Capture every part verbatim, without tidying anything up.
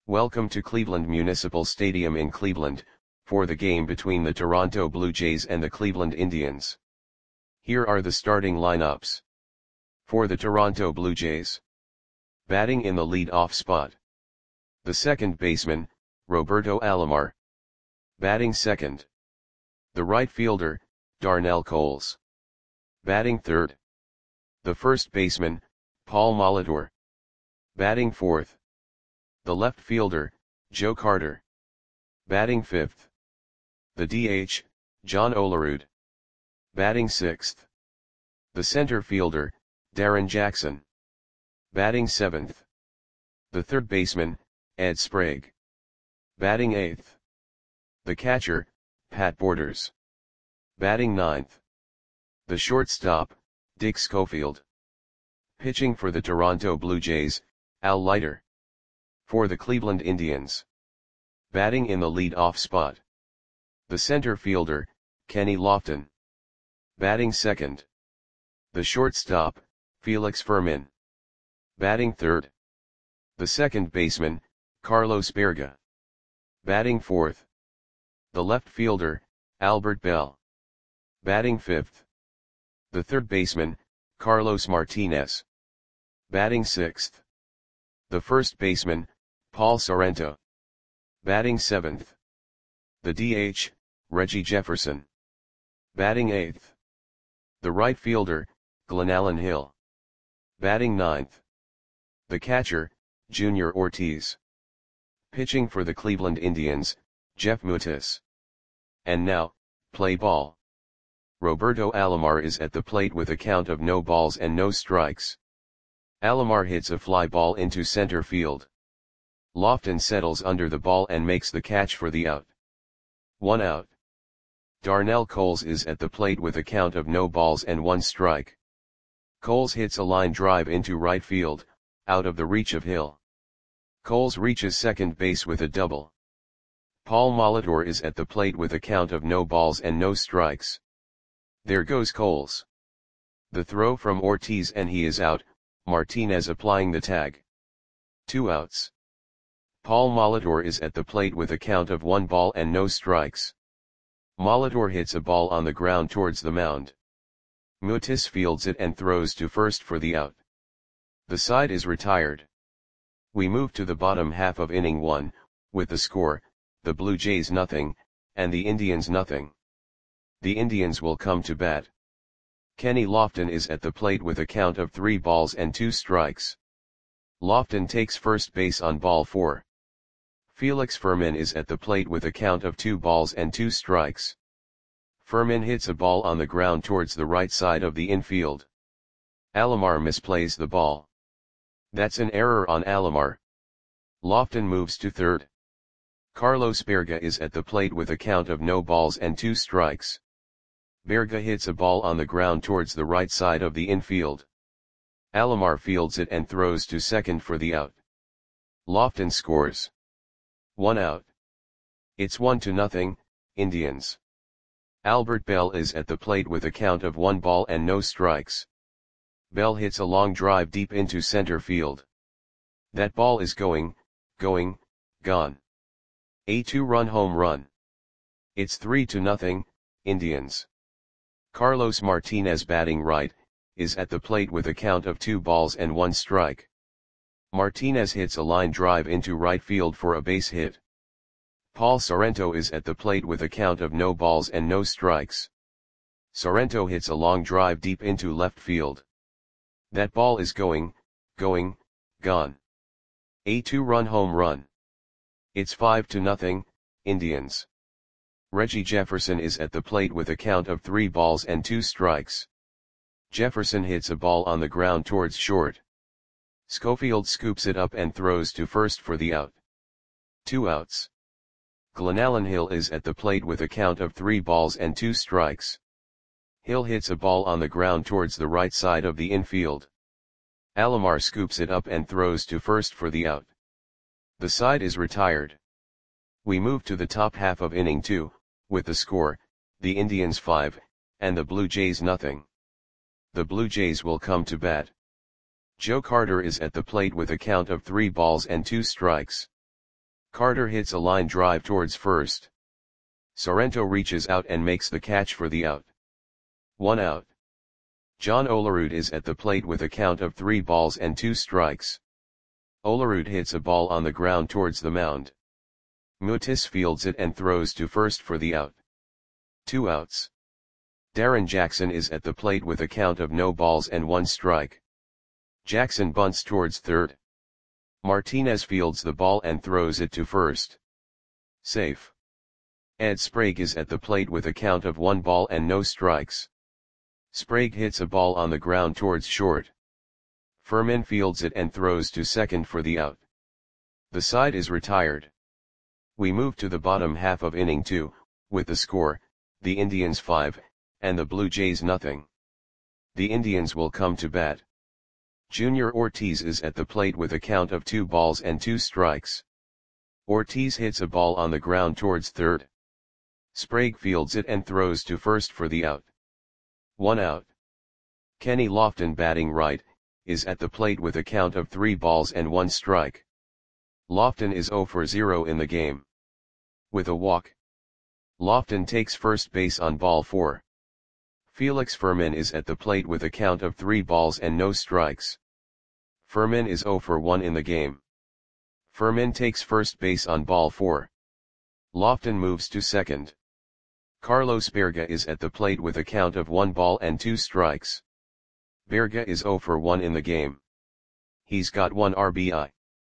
Welcome to Cleveland Municipal Stadium in Cleveland, for the game between the Toronto Blue Jays and the Cleveland Indians. Here are the starting lineups. For the Toronto Blue Jays. Batting in the lead-off spot. The second baseman, Roberto Alomar. Batting second. The right fielder, Darnell Coles. Batting third. The first baseman, Paul Molitor. Batting fourth. The left fielder, Joe Carter. Batting fifth. The D H, John Olerud. Batting sixth. The center fielder, Darren Jackson. Batting seventh. The third baseman, Ed Sprague. Batting eighth. The catcher, Pat Borders. Batting ninth. The shortstop, Dick Schofield. Pitching for the Toronto Blue Jays, Al Leiter. For the Cleveland Indians. Batting in the lead-off spot. The center fielder, Kenny Lofton. Batting second. The shortstop, Felix Fermin. Batting third. The second baseman, Carlos Berga. Batting fourth. The left fielder, Albert Bell. Batting fifth. The third baseman, Carlos Martinez. Batting sixth. The first baseman, Paul Sorrento. Batting seventh. The D H, Reggie Jefferson. Batting eighth. The right fielder, Glenallen Hill. Batting ninth. The catcher, Junior Ortiz. Pitching for the Cleveland Indians, Jeff Mutis. And now, play ball. Roberto Alomar is at the plate with a count of no balls and no strikes. Alomar hits a fly ball into center field. Lofton settles under the ball and makes the catch for the out. One out. Darnell Coles is at the plate with a count of no balls and one strike. Coles hits a line drive into right field, out of the reach of Hill. Coles reaches second base with a double. Paul Molitor is at the plate with a count of no balls and no strikes. There goes Coles. The throw from Ortiz and he is out, Martinez applying the tag. Two outs. Paul Molitor is at the plate with a count of one ball and no strikes. Molitor hits a ball on the ground towards the mound. Mutis fields it and throws to first for the out. The side is retired. We move to the bottom half of inning one, with the score, the Blue Jays nothing, and the Indians nothing. The Indians will come to bat. Kenny Lofton is at the plate with a count of three balls and two strikes. Lofton takes first base on ball four. Felix Fermin is at the plate with a count of two balls and two strikes. Fermin hits a ball on the ground towards the right side of the infield. Alomar misplays the ball. That's an error on Alomar. Lofton moves to third. Carlos Berga is at the plate with a count of no balls and two strikes. Berga hits a ball on the ground towards the right side of the infield. Alomar fields it and throws to second for the out. Lofton scores. One out. It's one to nothing, Indians. Albert Bell is at the plate with a count of one ball and no strikes. Bell hits a long drive deep into center field. That ball is going, going, gone. A two-run home run. It's three to nothing, Indians. Carlos Martinez batting right, is at the plate with a count of two balls and one strike. Martinez hits a line drive into right field for a base hit. Paul Sorrento is at the plate with a count of no balls and no strikes. Sorrento hits a long drive deep into left field. That ball is going, going, gone. A two-run home run. It's five to nothing, Indians. Reggie Jefferson is at the plate with a count of three balls and two strikes. Jefferson hits a ball on the ground towards short. Schofield scoops it up and throws to first for the out. Two outs. Glenallen Hill is at the plate with a count of three balls and two strikes. Hill hits a ball on the ground towards the right side of the infield. Alomar scoops it up and throws to first for the out. The side is retired. We move to the top half of inning two, with the score, the Indians five, and the Blue Jays nothing. The Blue Jays will come to bat. Joe Carter is at the plate with a count of three balls and two strikes. Carter hits a line drive towards first. Sorrento reaches out and makes the catch for the out. One out. John Olerud is at the plate with a count of three balls and two strikes. Olerud hits a ball on the ground towards the mound. Mutis fields it and throws to first for the out. Two outs. Darren Jackson is at the plate with a count of no balls and one strike. Jackson bunts towards third. Martinez fields the ball and throws it to first. Safe. Ed Sprague is at the plate with a count of one ball and no strikes. Sprague hits a ball on the ground towards short. Furman fields it and throws to second for the out. The side is retired. We move to the bottom half of inning two, with the score, the Indians five, and the Blue Jays nothing. The Indians will come to bat. Junior Ortiz is at the plate with a count of two balls and two strikes. Ortiz hits a ball on the ground towards third. Sprague fields it and throws to first for the out. One out. Kenny Lofton, batting right, is at the plate with a count of three balls and one strike. Lofton is zero for zero in the game. With a walk. Lofton takes first base on ball four. Felix Furman is at the plate with a count of three balls and no strikes. Furman is zero for one in the game. Furman takes first base on ball four. Lofton moves to second. Carlos Berga is at the plate with a count of one ball and two strikes. Berga is zero for one in the game. He's got one R B I.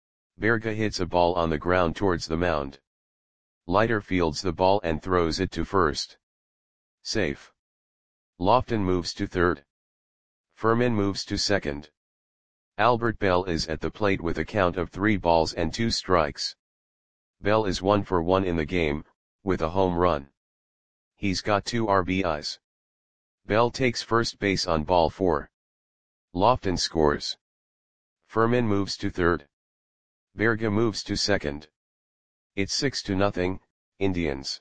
Berga hits a ball on the ground towards the mound. Leiter fields the ball and throws it to first. Safe. Lofton moves to third. Furman moves to second. Albert Bell is at the plate with a count of three balls and two strikes. Bell is one for one in the game, with a home run. He's got two R B Is. Bell takes first base on ball four. Lofton scores. Furman moves to third. Berga moves to second. It's six to nothing, Indians.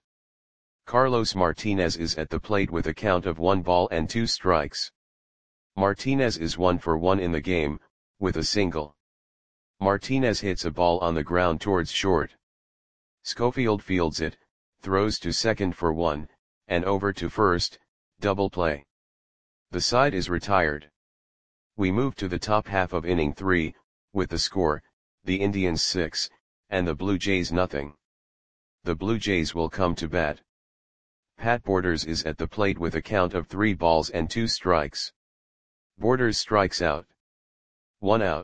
Carlos Martinez is at the plate with a count of one ball and two strikes. Martinez is one for one in the game, with a single. Martinez hits a ball on the ground towards short. Schofield fields it, throws to second for one, and over to first, double play. The side is retired. We move to the top half of inning three, with the score, the Indians six, and the Blue Jays nothing. The Blue Jays will come to bat. Pat Borders is at the plate with a count of three balls and two strikes. Borders strikes out. One out.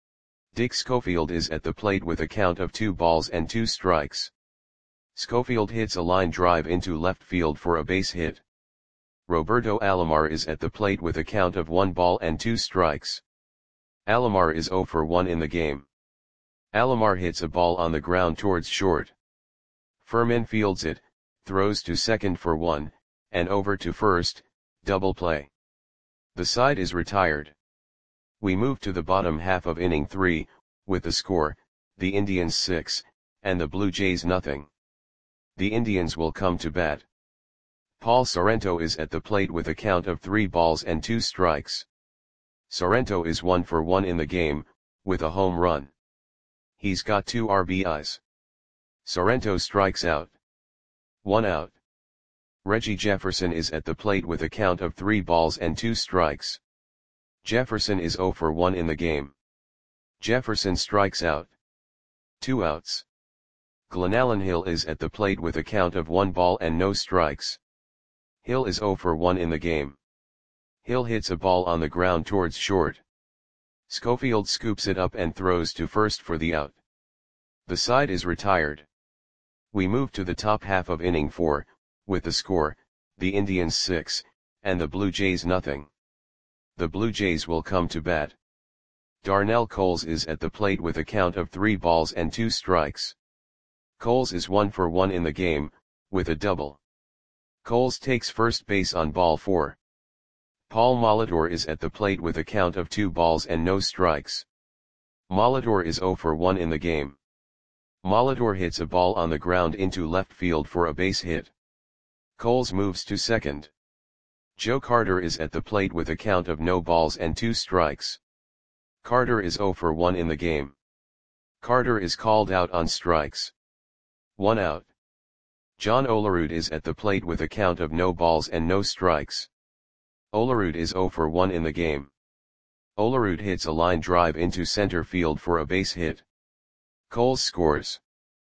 Dick Schofield is at the plate with a count of two balls and two strikes. Schofield hits a line drive into left field for a base hit. Roberto Alomar is at the plate with a count of one ball and two strikes. Alomar is zero for one in the game. Alomar hits a ball on the ground towards short. Furman fields it, throws to second for one, and over to first, double play. The side is retired. We move to the bottom half of inning three, with the score, the Indians six, and the Blue Jays nothing. The Indians will come to bat. Paul Sorrento is at the plate with a count of three balls and two strikes. Sorrento is one for one in the game, with a home run. He's got two R B Is. Sorrento strikes out. One out. Reggie Jefferson is at the plate with a count of three balls and two strikes. Jefferson is zero for one in the game. Jefferson strikes out. Two outs. Glenallen Hill is at the plate with a count of one ball and no strikes. Hill is zero for one in the game. Hill hits a ball on the ground towards short. Schofield scoops it up and throws to first for the out. The side is retired. We move to the top half of inning four, with the score, the Indians six, and the Blue Jays nothing. The Blue Jays will come to bat. Darnell Coles is at the plate with a count of three balls and two strikes. Coles is one for one in the game, with a double. Coles takes first base on ball four. Paul Molitor is at the plate with a count of two balls and no strikes. Molitor is zero for one in the game. Molitor hits a ball on the ground into left field for a base hit. Coles moves to second. Joe Carter is at the plate with a count of no balls and two strikes. Carter is zero for one in the game. Carter is called out on strikes. One out. John Olerud is at the plate with a count of no balls and no strikes. Olerud is zero for one in the game. Olerud hits a line drive into center field for a base hit. Coles scores.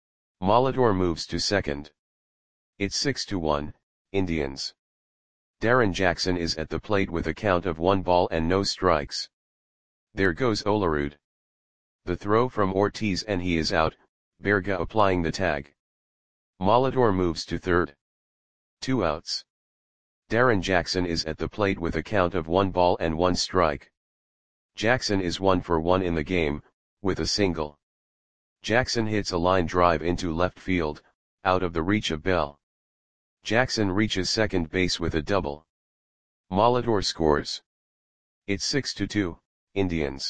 Molitor moves to second. It's six to one, Indians. Darren Jackson is at the plate with a count of one ball and no strikes. There goes Olerud. The throw from Ortiz and he is out, Berga applying the tag. Molitor moves to third. Two outs. Darren Jackson is at the plate with a count of one ball and one strike. Jackson is one for one in the game, with a single. Jackson hits a line drive into left field, out of the reach of Bell. Jackson reaches second base with a double. Molitor scores. It's six to two, Indians.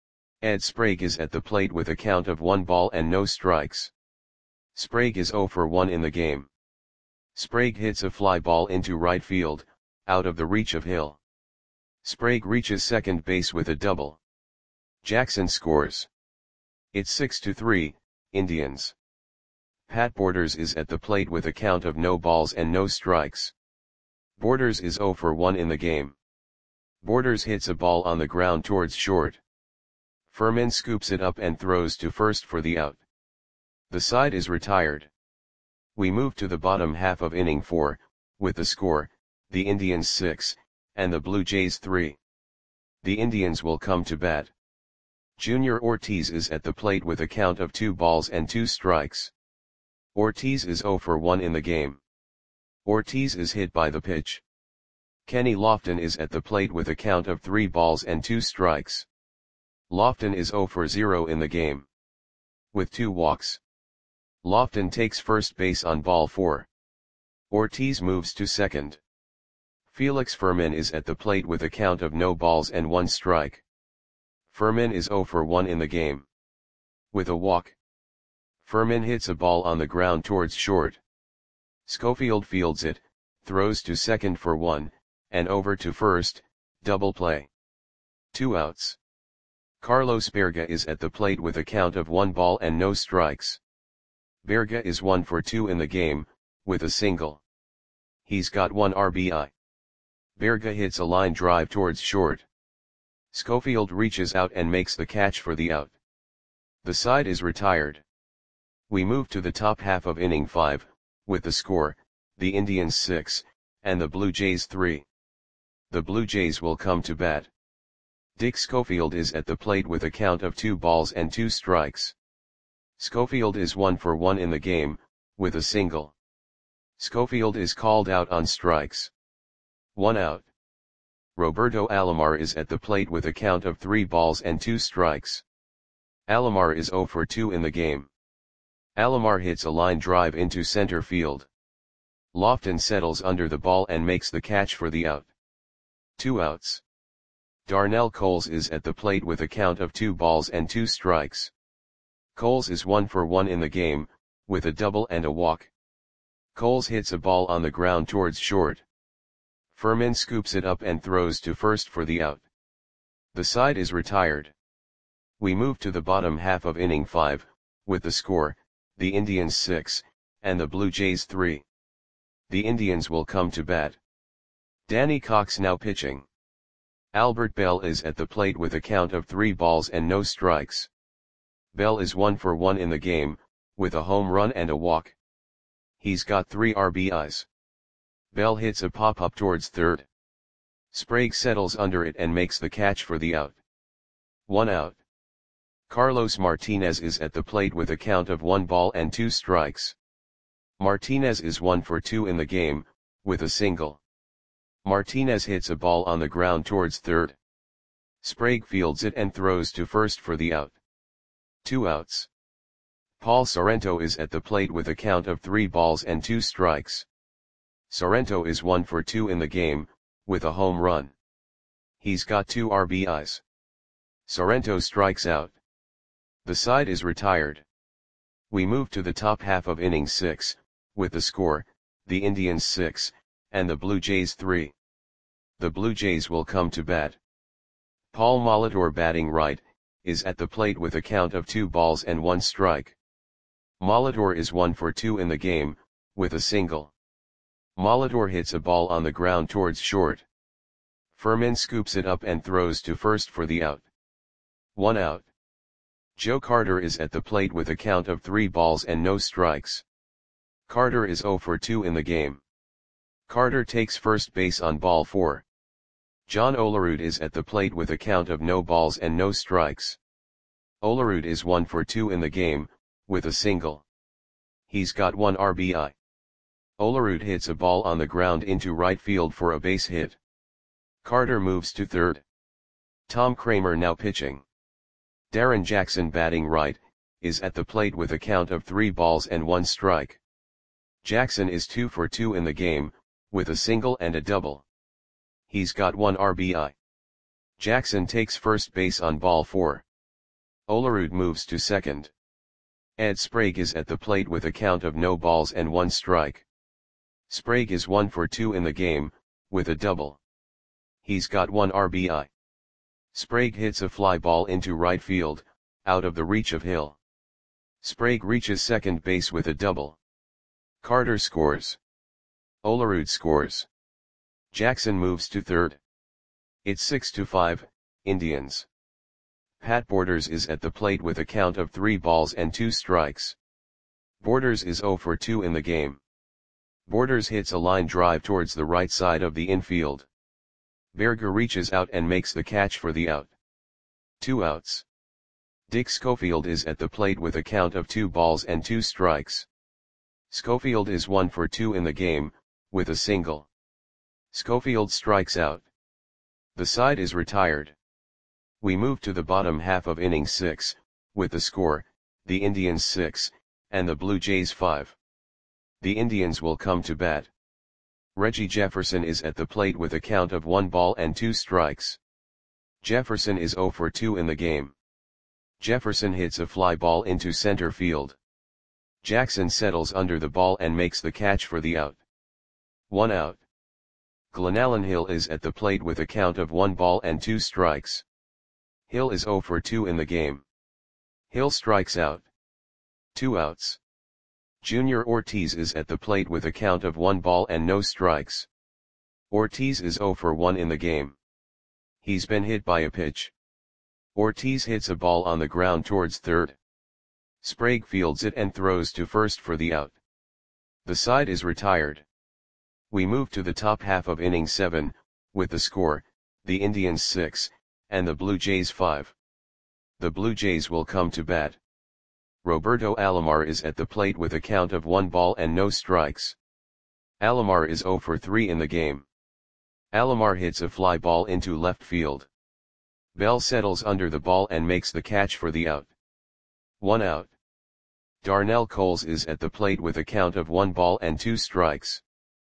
Ed Sprague is at the plate with a count of one ball and no strikes. Sprague is zero for one in the game. Sprague hits a fly ball into right field, out of the reach of Hill. Sprague reaches second base with a double. Jackson scores. It's six to three, Indians. Pat Borders is at the plate with a count of no balls and no strikes. Borders is zero for one in the game. Borders hits a ball on the ground towards short. Furman scoops it up and throws to first for the out. The side is retired. We move to the bottom half of inning four, with the score, the Indians six, and the Blue Jays three. The Indians will come to bat. Junior Ortiz is at the plate with a count of two balls and two strikes. Ortiz is zero for one in the game. Ortiz is hit by the pitch. Kenny Lofton is at the plate with a count of three balls and two strikes. Lofton is zero for zero in the game. With two walks. Lofton takes first base on ball four. Ortiz moves to second. Felix Furman is at the plate with a count of no balls and one strike. Furman is zero for one in the game. With a walk. Furman hits a ball on the ground towards short. Schofield fields it, throws to second for one, and over to first, double play. Two outs. Carlos Berga is at the plate with a count of one ball and no strikes. Berga is one for two in the game, with a single. He's got one R B I. Berga hits a line drive towards short. Schofield reaches out and makes the catch for the out. The side is retired. We move to the top half of inning five, with the score, the Indians six, and the Blue Jays three. The Blue Jays will come to bat. Dick Schofield is at the plate with a count of two balls and two strikes. Schofield is one for one in the game, with a single. Schofield is called out on strikes. One out. Roberto Alomar is at the plate with a count of three balls and two strikes. Alomar is zero for two in the game. Alomar hits a line drive into center field. Lofton settles under the ball and makes the catch for the out. Two outs. Darnell Coles is at the plate with a count of two balls and two strikes. Coles is one for one in the game, with a double and a walk. Coles hits a ball on the ground towards short. Furman scoops it up and throws to first for the out. The side is retired. We move to the bottom half of inning five, with the score, the Indians six, and the Blue Jays three. The Indians will come to bat. Danny Cox now pitching. Albert Bell is at the plate with a count of three balls and no strikes. Bell is one for one in the game, with a home run and a walk. He's got three R B Is. Bell hits a pop-up towards third. Sprague settles under it and makes the catch for the out. One out. Carlos Martinez is at the plate with a count of one ball and two strikes. Martinez is one for two in the game, with a single. Martinez hits a ball on the ground towards third. Sprague fields it and throws to first for the out. Two outs. Paul Sorrento is at the plate with a count of three balls and two strikes. Sorrento is one for two in the game, with a home run. He's got two R B Is. Sorrento strikes out. The side is retired. We move to the top half of inning six, with the score, the Indians six, and the Blue Jays three. The Blue Jays will come to bat. Paul Molitor batting right, is at the plate with a count of two balls and one strike. Molitor is one for two in the game, with a single. Molitor hits a ball on the ground towards short. Furman scoops it up and throws to first for the out. One out. Joe Carter is at the plate with a count of three balls and no strikes. Carter is zero for two in the game. Carter takes first base on ball four. John Olerud is at the plate with a count of no balls and no strikes. Olerud is one for two in the game, with a single. He's got one R B I. Olerud hits a ball on the ground into right field for a base hit. Carter moves to third. Tom Kramer now pitching. Darren Jackson batting right, is at the plate with a count of three balls and one strike. Jackson is two for two in the game, with a single and a double. He's got one R B I. Jackson takes first base on ball four. Olerud moves to second. Ed Sprague is at the plate with a count of no balls and one strike. Sprague is one for two in the game, with a double. He's got one R B I. Sprague hits a fly ball into right field, out of the reach of Hill. Sprague reaches second base with a double. Carter scores. Olerud scores. Jackson moves to third. It's six to five, Indians. Pat Borders is at the plate with a count of three balls and two strikes. Borders is zero for two in the game. Borders hits a line drive towards the right side of the infield. Berger reaches out and makes the catch for the out. Two outs. Dick Schofield is at the plate with a count of two balls and two strikes. Schofield is one for two in the game, with a single. Schofield strikes out. The side is retired. We move to the bottom half of inning six, with the score, the Indians six, and the Blue Jays five. The Indians will come to bat. Reggie Jefferson is at the plate with a count of one ball and two strikes. Jefferson is zero for two in the game. Jefferson hits a fly ball into center field. Jackson settles under the ball and makes the catch for the out. One out. Glenallen Hill is at the plate with a count of one ball and two strikes. Hill is zero for two in the game. Hill strikes out. Two outs. Junior Ortiz is at the plate with a count of one ball and no strikes. Ortiz is zero for one in the game. He's been hit by a pitch. Ortiz hits a ball on the ground towards third. Sprague fields it and throws to first for the out. The side is retired. We move to the top half of inning seven, with the score, the Indians six, and the Blue Jays five. The Blue Jays will come to bat. Roberto Alomar is at the plate with a count of one ball and no strikes. Alomar is zero for three in the game. Alomar hits a fly ball into left field. Bell settles under the ball and makes the catch for the out. One out. Darnell Coles is at the plate with a count of one ball and two strikes.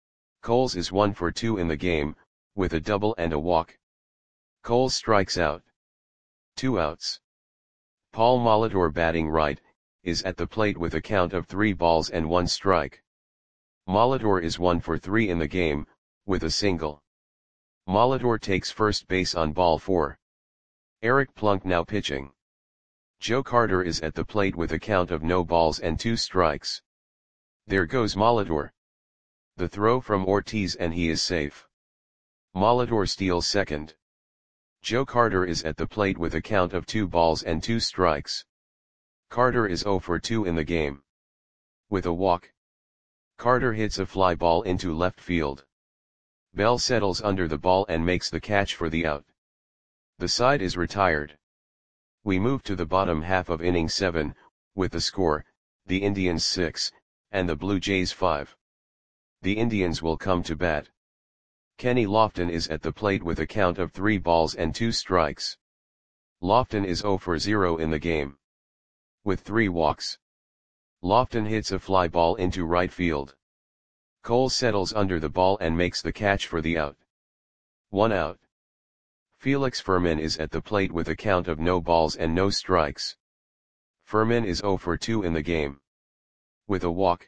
Coles is one for two in the game, with a double and a walk. Coles strikes out. Two outs. Paul Molitor batting right, is at the plate with a count of three balls and one strike. Molitor is one for three in the game, with a single. Molitor takes first base on ball four. Eric Plunk now pitching. Joe Carter is at the plate with a count of no balls and two strikes. There goes Molitor. The throw from Ortiz and he is safe. Molitor steals second. Joe Carter is at the plate with a count of two balls and two strikes. Carter is zero for two in the game. With a walk. Carter hits a fly ball into left field. Bell settles under the ball and makes the catch for the out. The side is retired. We move to the bottom half of inning seven, with the score, the Indians six, and the Blue Jays five. The Indians will come to bat. Kenny Lofton is at the plate with a count of three balls and two strikes. Lofton is zero for zero in the game. With three walks. Lofton hits a fly ball into right field. Cole settles under the ball and makes the catch for the out. One out. Felix Furman is at the plate with a count of no balls and no strikes. Furman is zero for two in the game. With a walk.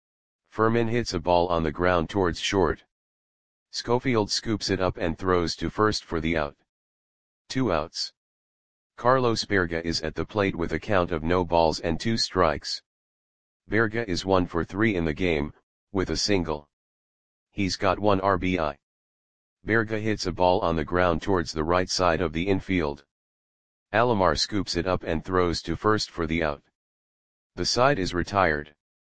Furman hits a ball on the ground towards short. Schofield scoops it up and throws to first for the out. Two outs. Carlos Berga is at the plate with a count of no balls and two strikes. Berga is one for three in the game, with a single. He's got one R B I. Berga hits a ball on the ground towards the right side of the infield. Alomar scoops it up and throws to first for the out. The side is retired.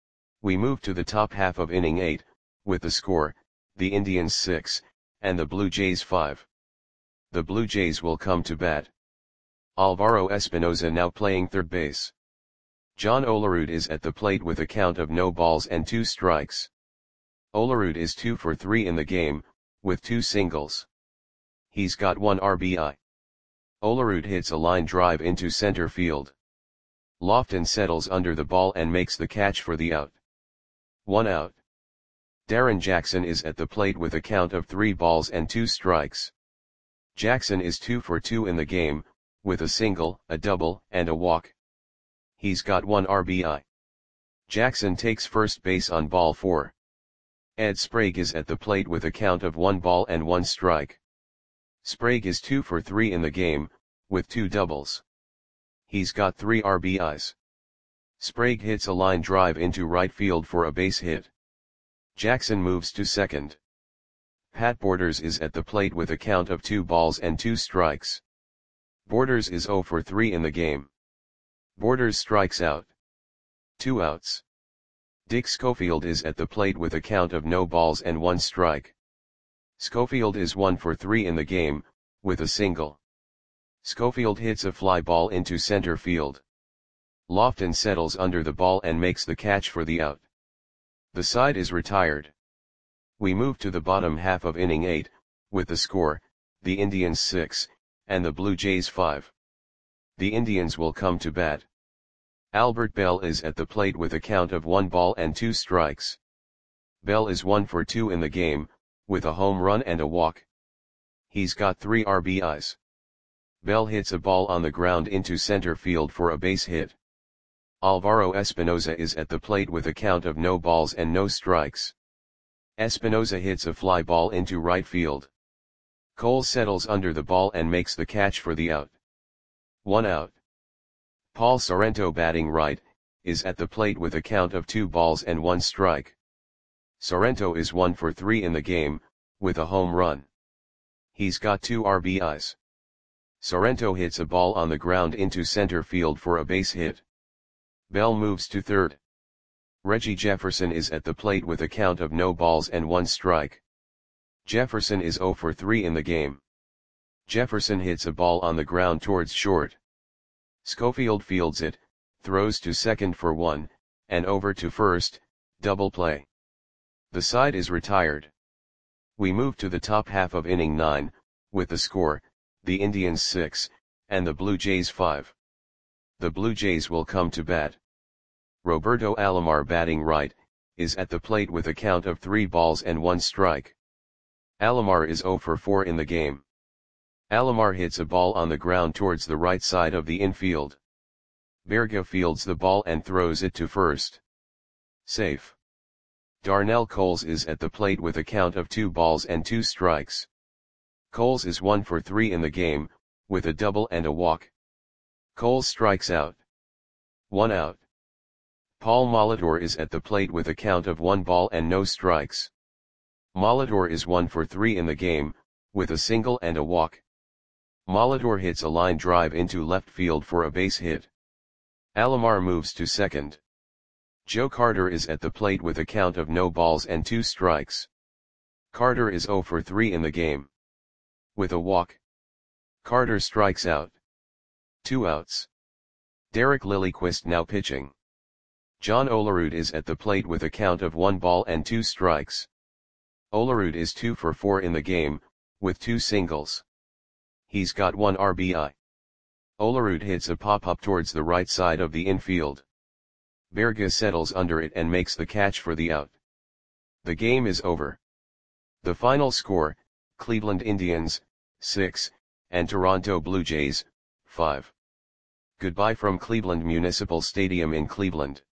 We move to the top half of inning eight, with the score, the Indians six, and the Blue Jays five. The Blue Jays will come to bat. Alvaro Espinoza now playing third base. John Olerud is at the plate with a count of no balls and two strikes. Olerud is two for three in the game, with two singles. He's got one R B I. Olerud hits a line drive into center field. Lofton settles under the ball and makes the catch for the out. One out. Darren Jackson is at the plate with a count of three balls and two strikes. Jackson is two for two in the game, with a single, a double, and a walk. He's got one R B I. Jackson takes first base on ball four. Ed Sprague is at the plate with a count of one ball and one strike. Sprague is two for three in the game, with two doubles. He's got three R B Is. Sprague hits a line drive into right field for a base hit. Jackson moves to second. Pat Borders is at the plate with a count of two balls and two strikes. Borders is zero for three in the game. Borders strikes out. Two outs. Dick Schofield is at the plate with a count of no balls and one strike. Schofield is one for three in the game, with a single. Schofield hits a fly ball into center field. Lofton settles under the ball and makes the catch for the out. The side is retired. We move to the bottom half of inning eight, with the score, the Indians six, and the Blue Jays five. The Indians will come to bat. Albert Bell is at the plate with a count of one ball and two strikes. Bell is one for two in the game, with a home run and a walk. He's got three R B Is. Bell hits a ball on the ground into center field for a base hit. Alvaro Espinoza is at the plate with a count of no balls and no strikes. Espinoza hits a fly ball into right field. Cole settles under the ball and makes the catch for the out. One out. Paul Sorrento, batting right, is at the plate with a count of two balls and one strike. Sorrento is one for three in the game, with a home run. He's got two R B Is. Sorrento hits a ball on the ground into center field for a base hit. Bell moves to third. Reggie Jefferson is at the plate with a count of no balls and one strike. Jefferson is zero for three in the game. Jefferson hits a ball on the ground towards short. Schofield fields it, throws to second for one, and over to first, double play. The side is retired. We move to the top half of inning nine, with the score, the Indians six, and the Blue Jays five. The Blue Jays will come to bat. Roberto Alomar, batting right, is at the plate with a count of three balls and one strike. Alomar is zero for four in the game. Alomar hits a ball on the ground towards the right side of the infield. Berga fields the ball and throws it to first. Safe. Darnell Coles is at the plate with a count of two balls and two strikes. Coles is one for three in the game, with a double and a walk. Coles strikes out. One out. Paul Molitor is at the plate with a count of one ball and no strikes. Molitor is one for three in the game, with a single and a walk. Molitor hits a line drive into left field for a base hit. Alomar moves to second. Joe Carter is at the plate with a count of no balls and two strikes. Carter is zero for three in the game. With a walk. Carter strikes out. Two outs. Derek Lilliquist now pitching. John Olerud is at the plate with a count of one ball and two strikes. Olerud is two for four in the game, with two singles. He's got one R B I. Olerud hits a pop-up towards the right side of the infield. Berga settles under it and makes the catch for the out. The game is over. The final score, Cleveland Indians, six, and Toronto Blue Jays, five. Goodbye from Cleveland Municipal Stadium in Cleveland.